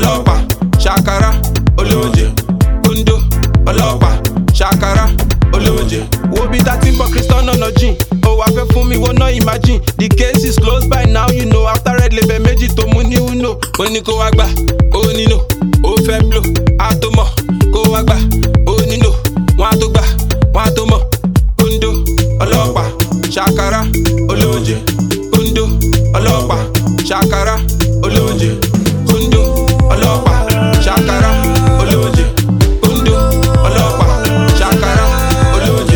ọlọ́pàá, ṣàkàrà, olóúnjẹ, kóńdó, ọlọ́pàá, ṣàkàrà, olóúnjẹ. Wo bí tá ti ń bọ̀ Cristiano náà jìn, ó wá fẹ́ fún mi wọ́n náà imagine. The case is closed by now, you know. After red label méjì tó mú ní uno. Ó ní kó wá gbà, ó nílò, ó fẹ́ blow, á tó mọ̀. Kó wá gbà, ó nílò, wọ́n á tó gbà, wọ́n á tó mọ̀. Kóńdó, ọlọ́pàá, ṣàkàrà, olóúnjẹ. Kóńdó, ọlọ́pàá, ṣàkàrà, olóúnjẹ. Kóńdó, ọlọ́pàá, ṣàkàrà, olóúnjẹ. Kóńdó, ọlọ́pàá, ṣàkàrà, olóúnjẹ.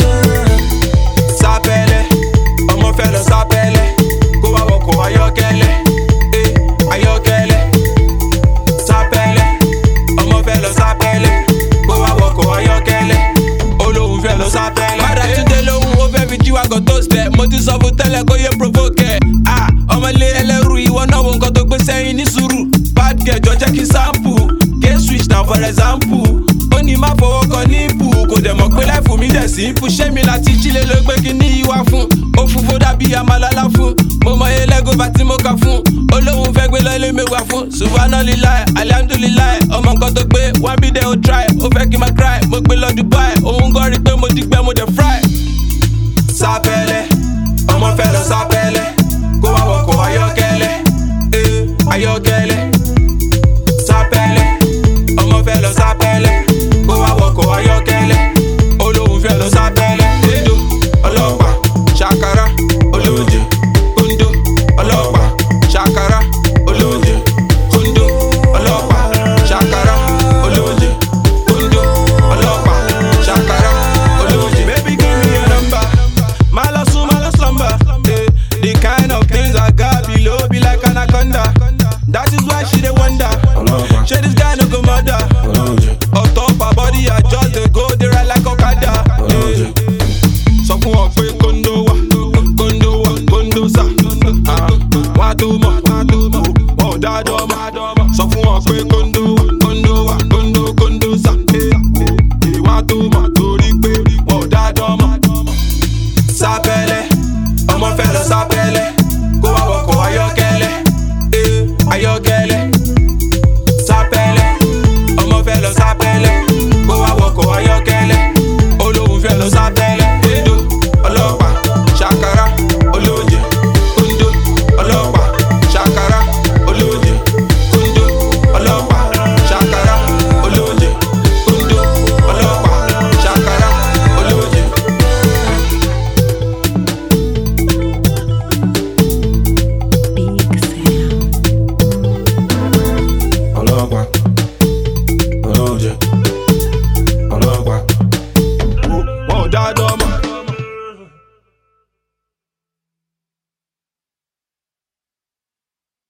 Sábẹ́lẹ̀, ọmọ fẹ́ lọ sábẹ́lẹ̀, kó wá wọkọ̀ ayọ́kẹ́lẹ́, ayọ́kẹ́lẹ́. Sábẹ́lẹ̀, ọmọ fẹ́ lọ sábẹ́lẹ̀, kó wá wọkọ̀ ayọ́kẹ́lẹ́, olóhùn fẹ́ lọ sábẹ́lẹ̀. Padà túnde lóhùn ó fẹ́ fi jíwá kan tó stẹ̀, mo ti sọ fún tẹ́lẹ̀ kó yẹ provoke ẹ̀. Ọmọlé ẹlẹ́rú ìwọ náà wo nǹkan tó gbé sẹ́yìn ní sùúrù. Bad girl jọ jẹ́ kí sample, K-switch now for example. Ó ní má fọwọ́ kan ní ìpù, kò dẹ̀ mọ̀ pé láìfù mi dẹ̀ sí ìpù. Ṣé mi láti jílé ló gbé kí ní ìwà fún? Ó funfun dàbí àmàlálá fún. Mo mọ elégova tí mo kà fún. Olóhùn fẹ́ gbé lọ́lé mẹ́wàá fún. Subhanallah, alhamdulillah. Ọmọ nǹkan tó gbé, wọ́n bí dẹ̀ ó try. Ó fẹ́ kí n máa cry, mo gbé lọ Dubai. Òun gan rí pé mo digbẹ́ mo dẹ̀ fry. Sábẹ́lẹ̀, ọmọ fẹ́ lọ sábẹ́lẹ̀, kó wá wọkọ̀ ayọ́kẹ́lẹ́, ayọ́kẹ́lẹ́. Sábẹ́lẹ̀, ọmọ fẹ́ lọ sábẹ́lẹ̀, kó wá wọkọ̀ ayọ́kẹ́lẹ́, olóhùn fẹ́ lọ sábẹ́lẹ̀. Kóńdó, ọlọ́pàá, ṣàkàrà, olóúnjẹ. Kóńdó, ọlọ́pàá, ṣàkàrà, olóúnjẹ. Kóńdó, ọlọ́pàá, ṣàkàrà, olóúnjẹ. Kóńdó, ọlọ́pàá, ṣàkàrà, olóúnjẹ. Baby, give me your number. My love slumber. The kind of things I got below be like anaconda. That is why she dey wonder. Shey this guy no go murder. On top her body, I just dey go, dey ride like Okada. Sọ fún wọn pé kóńdó wà, kóńdó sà. Wọ́n á tó mọ̀, wọ́n ò dá dọ́ mọ̀. Sọ fún wọn pé kóńdó wà, kóńdó sà. Wọ́n á tó mọ̀ torí pé wọ́n ò dá dọ́ mọ̀. Sábẹ́lẹ̀, ọmọ fẹ́ lọ sábẹ́lẹ̀, kó wá wọkọ̀ ayọ́kẹ́lẹ́, ayọ́kẹ́lẹ́. Sábẹ́lẹ̀, ọmọ fẹ́ lọ sábẹ́lẹ̀, kó wá wọkọ̀ ayọ́kẹ́lẹ́, olóhùn fẹ́ lọ sábẹ́lẹ̀. Kóńdó, ọlọ́pàá, ṣàkàrà, olóúnjẹ. Kóńdó, ọlọ́pàá, ṣàkàrà, olóúnjẹ. Kóńdó, ọlọ́pàá, ṣàkàrà, olóúnjẹ. Kóńdó, ọlọ́pàá, ṣàkàrà, olóúnjẹ. Ọlọ́pàá, olóúnjẹ, ọlọ́pàá, wọ́n ò dá dọ́ mọ̀.